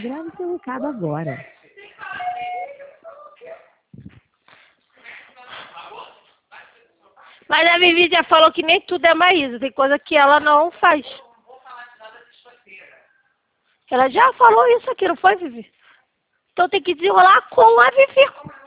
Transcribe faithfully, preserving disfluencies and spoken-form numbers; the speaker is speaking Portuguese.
Grave seu recado agora. Mas a Vivi já falou que nem tudo é Maísa. Tem coisa que ela não faz. Ela já falou isso aqui, não foi, Vivi? Então tem que desenrolar com a Vivi.